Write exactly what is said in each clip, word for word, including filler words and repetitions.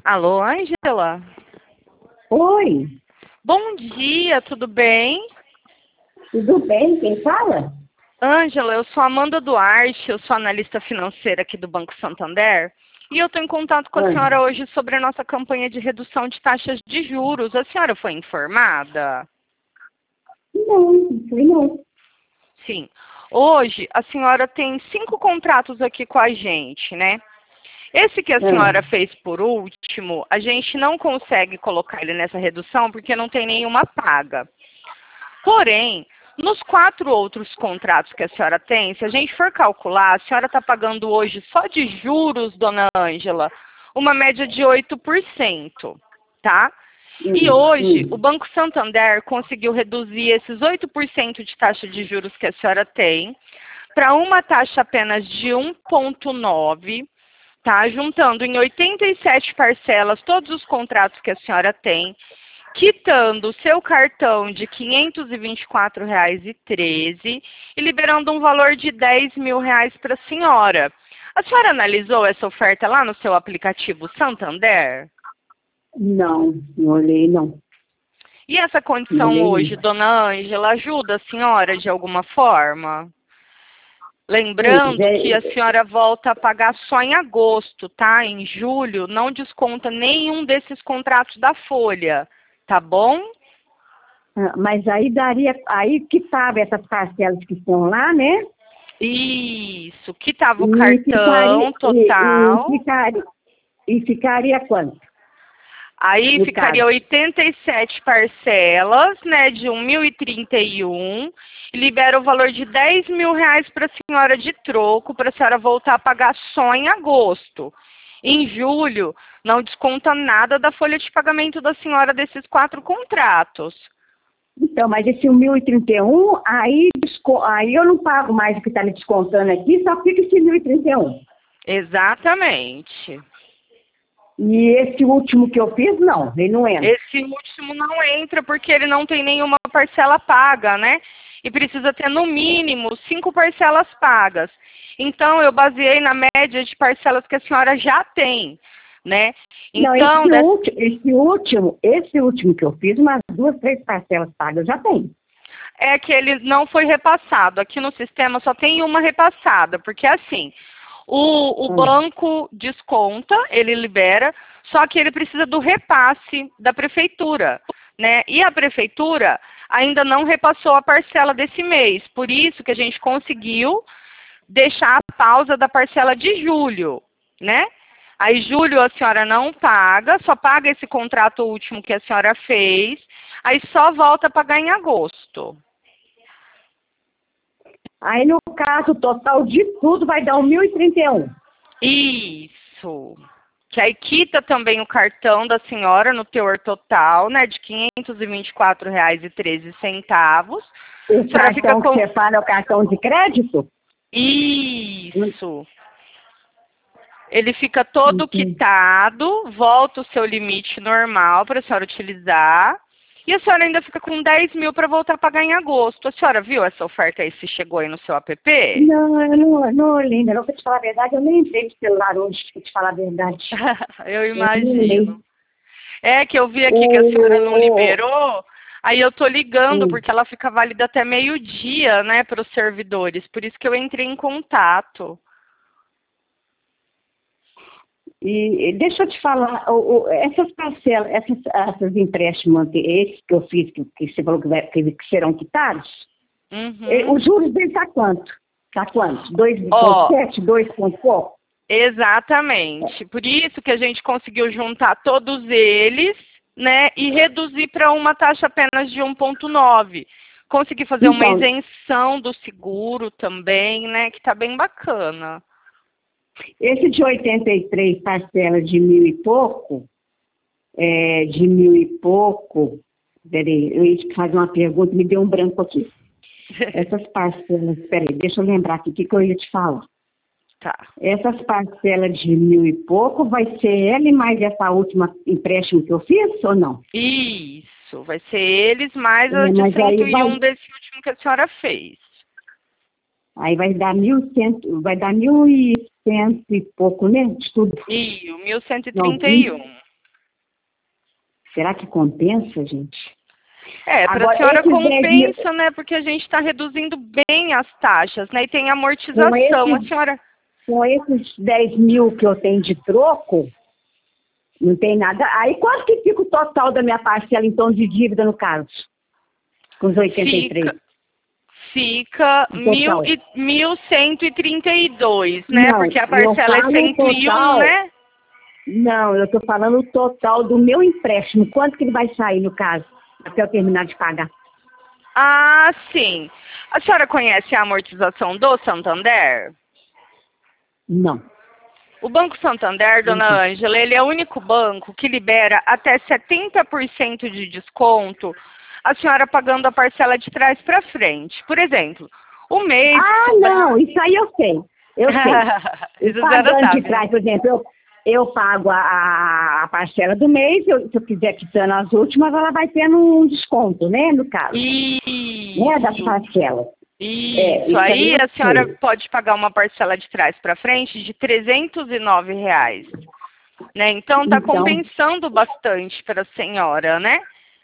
Alô, Ângela? Oi, Bom dia, tudo bem? tudo bem? Quem fala? Ângela, eu sou Amanda Duarte, eu sou analista financeira aqui do Banco Santander e eu estou em contato com a Ah, senhora hoje sobre a nossa campanha de redução de taxas de juros. A senhora foi informada? não, não fui não. Sim. Hoje, a senhora tem cinco contratos aqui com a gente, né? Esse que a Ah, senhora fez por último, a gente não consegue colocar ele nessa redução porque não tem nenhuma paga. Porém, nos quatro outros contratos que a senhora tem, se a gente for calcular, a senhora está pagando hoje só de juros, dona Ângela, uma média de oito por cento, tá? E hum, hoje, o hum. Banco Santander conseguiu reduzir esses oito por cento de taxa de juros que a senhora tem para uma taxa apenas de um vírgula nove, tá? Juntando em oitenta e sete parcelas todos os contratos que a senhora tem, quitando o seu cartão de quinhentos e vinte e quatro reais e treze e liberando um valor de dez mil reais para a senhora. A senhora analisou essa oferta lá no seu aplicativo Santander? Não, não olhei não. E essa Não condição olhei hoje, não. dona Ângela, ajuda a senhora de alguma forma? Pois Lembrando que a é, senhora volta a pagar só em agosto, tá? Em julho não desconta nenhum desses contratos da Folha, tá bom? ah, mas aí daria, aí que sabe essas parcelas que estão lá, né? Isso, que tava o E ficaria, cartão e, e total. ficaria, e ficaria quanto, Aí no ficaria caso? oitenta e sete parcelas, né, de mil e trinta e um, e libera o valor de dez mil reais para a senhora de troco, para a senhora voltar a pagar só em agosto. Em julho, não desconta nada da folha de pagamento da senhora desses quatro contratos. Então, mas esse mil e trinta e um, aí, desco- aí eu não pago mais o que está me descontando aqui, só fica esse mil e trinta e um. Exatamente. E esse último que eu fiz, não, ele não entra. Esse último não entra porque ele não tem nenhuma parcela paga, né? E precisa ter no mínimo cinco parcelas pagas. Então, eu baseei na média de parcelas que a senhora já tem, né? Não, Então, esse, des- ulti, esse último, esse último que eu fiz, umas duas, três parcelas pagas eu já tenho. é que ele não foi repassado. Aqui no sistema só tem uma repassada, porque assim, o, o Hum. banco desconta, ele libera, só que ele precisa do repasse da prefeitura, né? E a prefeitura ainda não repassou a parcela desse mês, por isso que a gente conseguiu deixar a pausa da parcela de julho, né? Aí, julho a senhora não paga, só paga esse contrato último que a senhora fez, aí só volta a pagar em agosto. Aí, no caso, o total de tudo vai dar o mil e trinta e um. Isso. Que aí quita também o cartão da senhora no teor total, né, de quinhentos e vinte e quatro reais e treze centavos. O A senhora fica cartão que com... você fala é o cartão de crédito? Isso. Ele fica todo Entendi. quitado, volta o seu limite normal para a senhora utilizar. E a senhora ainda fica com dez mil para voltar a pagar em agosto. A senhora viu essa oferta aí, se chegou aí no seu app? Não, eu não, não olhei ainda não. Pra te falar a verdade, eu nem entrei no celular hoje, pra te falar a verdade. Eu Eu nem olhei. imagino. É que eu vi aqui que a senhora não O, liberou, aí eu tô ligando, hum. porque ela fica válida até meio-dia, né, para os servidores. Por isso que eu entrei em contato. E e deixa eu te falar, o- o- essas parcelas, essas, essas empréstimos, ante- esses que eu fiz, que, que você falou que, vai- que- que serão quitados, eh, Uhum. os juros deles está quanto? Está quanto? dois vírgula Ó, sete, dois ponto pouco? exatamente. Por isso que a gente conseguiu juntar todos eles, né, e reduzir para uma taxa apenas de um vírgula nove. Consegui fazer uma Então, isenção do seguro também, né, que está bem bacana. esse de oitenta e três parcelas de mil e pouco, é, de mil e pouco, peraí, eu ia te fazer uma pergunta, me deu um branco aqui. Essas parcelas, peraí, deixa eu lembrar aqui o que, que eu ia te falar. Tá. Essas parcelas de mil e pouco, vai ser ele mais essa última empréstimo que eu fiz ou não? Isso, vai ser eles mais a É, de mas cento aí e vai, um desse último que a senhora fez. aí vai dar mil e cento, vai dar mil e cento e pouco, né? De tudo. E o mil cento e Não, trinta e mil, um. Será que compensa, gente? É, para Agora, a senhora esses dez compensa, né? Porque a gente está reduzindo bem as taxas, né? E tem Com amortização. A esses, senhora. com esses dez mil que eu tenho de troco, não tem nada. Aí quanto que fica o total da minha parcela, então, de dívida, no caso? Com os oitenta e três? Fica, fica O mil total. e, mil cento e trinta e dois, né? Não, Porque a eu parcela é falo o cento e um, total. né? Não, eu estou falando o total do meu empréstimo. Quanto que ele vai sair, no caso, até eu terminar de pagar? Ah, sim. A senhora conhece a amortização do Santander? Não. O Banco Santander, dona Uhum. Ângela, ele é o único banco que libera até setenta por cento de desconto a senhora pagando a parcela de trás para frente. Por exemplo, o mês... Ah, não, isso aí eu sei. Eu sei. Isso E a senhora pagando de sabe, né? trás, por exemplo, eu, eu pago a, a parcela do mês, eu, se eu quiser quitando as últimas, ela vai tendo um desconto, né, no caso. Né, das Isso. parcelas. É, Isso, isso aí aí eu a senhora sei. pode pagar uma parcela de trás para frente de trezentos e nove reais, né? Então está Então, compensando bastante para a senhora, né?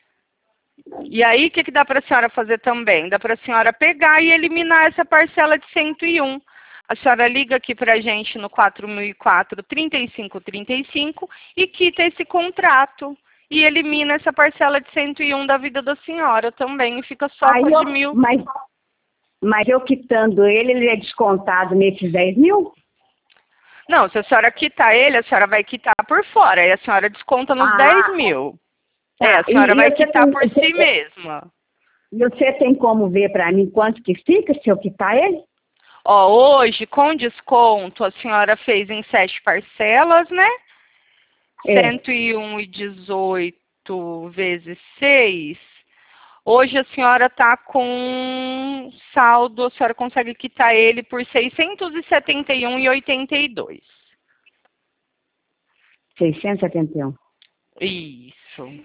E aí o que, que dá para a senhora fazer também? Dá para a senhora pegar e eliminar essa parcela de cento e um. A senhora liga aqui para a gente no quatro mil e quatro, trinta e cinco trinta e cinco e quita esse contrato. E elimina essa parcela de cento e um da vida da senhora também. E fica só aí com a eu, de mil. mas, mas eu quitando ele, ele é descontado nesses dez mil? Não, se a senhora quitar ele, a senhora vai quitar por fora. Aí a senhora desconta nos dez Ah, mil. É, tá. a E, senhora e vai você quitar tem, por si você, mesma. e você tem como ver para mim quanto que fica se eu quitar ele? Ó, hoje, com desconto, a senhora fez em sete parcelas, né? É. cento e um e dezoito vezes seis. Hoje a senhora está com saldo, a senhora consegue quitar ele por seiscentos e setenta e um e oitenta e dois. seiscentos e setenta e um. Isso.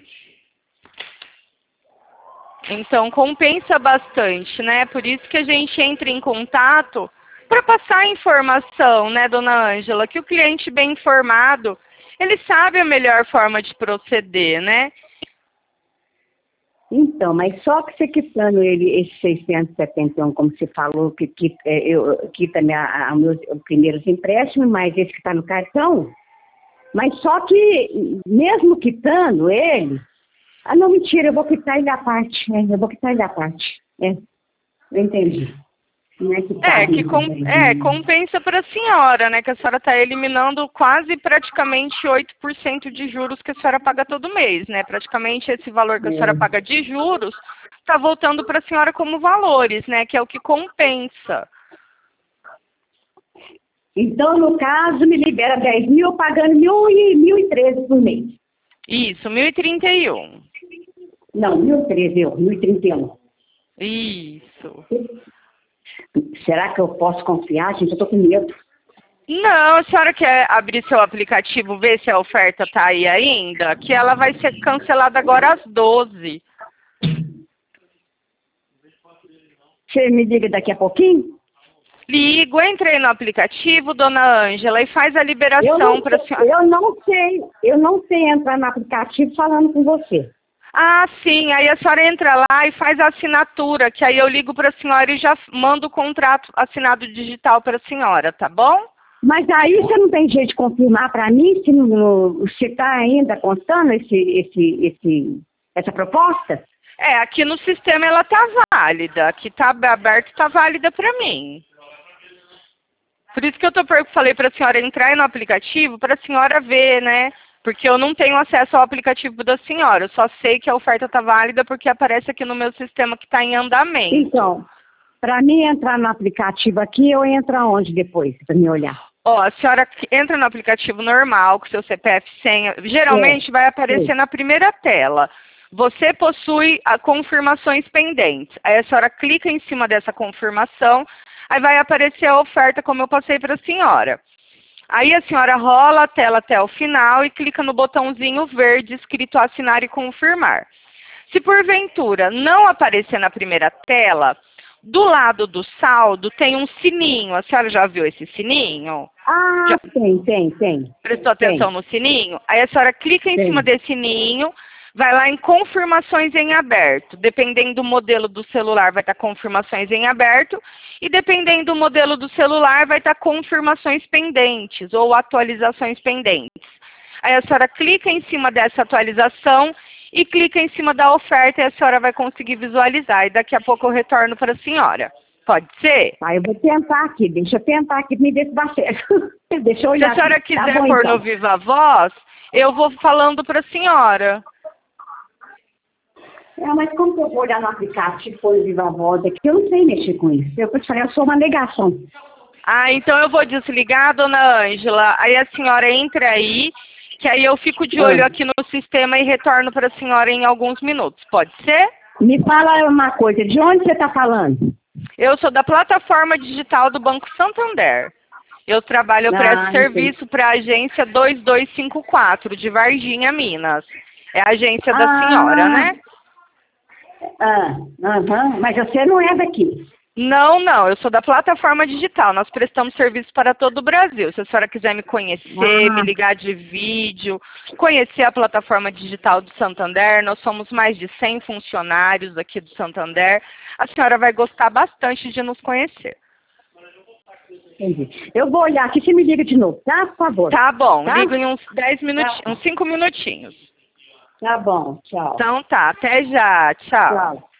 Então, compensa bastante, né? Por isso que a gente entra em contato para passar a informação, né, dona Ângela? Que o cliente bem informado, ele sabe a melhor forma de proceder, né? Então, mas só que você quitando ele, esse seiscentos e setenta e um, como você falou, que quita, é, eu, quita minha, a, meus primeiros empréstimos, mas esse que está no cartão, mas só que, mesmo quitando ele, ah, não, mentira, eu vou quitar ele à parte, né? Eu vou quitar ele à parte. É, eu entendi. Não é que tá É, que com, é, compensa para a senhora, né? Que a senhora está eliminando quase praticamente oito por cento de juros que a senhora paga todo mês, né? Praticamente esse valor que a senhora paga de juros está voltando para a senhora como valores, né? Que é o que compensa. Então, no caso, me libera dez mil pagando mil e, mil e treze por mês. Isso, mil e trinta e um. Não, mil e treze, eu, mil e trinta e um. Isso. Será que eu posso confiar, gente? Eu tô com medo. Não, a senhora quer abrir seu aplicativo, ver se a oferta tá aí ainda? Que ela vai ser cancelada agora às doze. Você me liga daqui a pouquinho? Ligo, entrei no aplicativo, dona Ângela, e faz a liberação para a senhora. Eu não sei, eu não sei entrar no aplicativo falando com você. Ah, sim, aí a senhora entra lá e faz a assinatura, que aí eu ligo para a senhora e já mando o contrato assinado digital para a senhora, tá bom? Mas aí você não tem jeito de confirmar para mim se no, se está ainda constando esse, esse, esse, essa proposta? É, aqui no sistema ela tá válida, aqui tá aberto, tá válida para mim. Por isso que eu tô, falei para a senhora entrar no aplicativo, para a senhora ver, né? Porque eu não tenho acesso ao aplicativo da senhora. Eu só sei que a oferta está válida porque aparece aqui no meu sistema que está em andamento. Então, para mim entrar no aplicativo aqui, eu entro aonde depois, para me olhar? Ó, a senhora entra no aplicativo normal, com seu C P F e senha. Geralmente é, vai aparecer é. na primeira tela. Você possui a confirmações pendentes. Aí a senhora clica em cima dessa confirmação, aí vai aparecer a oferta como eu passei para a senhora. Aí a senhora rola a tela até o final e clica no botãozinho verde escrito assinar e confirmar. Se porventura não aparecer na primeira tela, do lado do saldo tem um sininho. A senhora já viu esse sininho? Ah, já... tem, tem, tem. Prestou atenção tem. no sininho? Aí a senhora clica em tem. cima desse sininho, vai lá em confirmações em aberto. Dependendo do modelo do celular, vai estar confirmações em aberto. E dependendo do modelo do celular, vai estar confirmações pendentes ou atualizações pendentes. Aí a senhora clica em cima dessa atualização e clica em cima da oferta e a senhora vai conseguir visualizar. E daqui a pouco eu retorno para a senhora. Pode ser? Ah, eu vou tentar aqui, deixa eu tentar aqui, me ver se dá certo. Deixa eu olhar. Se a senhora aqui. quiser Tá bom, pôr então. no Viva Voz, eu vou falando para a senhora. É, mas como que eu vou olhar no aplicativo, for no Viva Voz aqui? Eu não sei mexer com isso. Eu te falei, eu sou uma negação. Ah, então eu vou desligar, dona Ângela. Aí a senhora entra aí, que aí eu fico de olho Ah. aqui no sistema e retorno para a senhora em alguns minutos. Pode ser? Me fala uma coisa, de onde você está falando? Eu sou da plataforma digital do Banco Santander. Eu trabalho, eu presto Ah, serviço para a agência dois dois cinco quatro, de Varginha, Minas. É a agência da Ah. senhora, né? Ah, aham, mas você não é daqui. Não, não, eu sou da plataforma digital. Nós prestamos serviço para todo o Brasil. Se a senhora quiser me conhecer, Ah. me ligar de vídeo, conhecer a plataforma digital do Santander, nós somos mais de cem funcionários aqui do Santander. A senhora vai gostar bastante de nos conhecer. Entendi. Eu vou olhar aqui, você me liga de novo, tá? Por favor. Tá bom, Tá? ligo em uns dez minutinhos, Tá. uns cinco minutinhos. Tá bom, tchau. Então tá, até já, tchau. Tchau.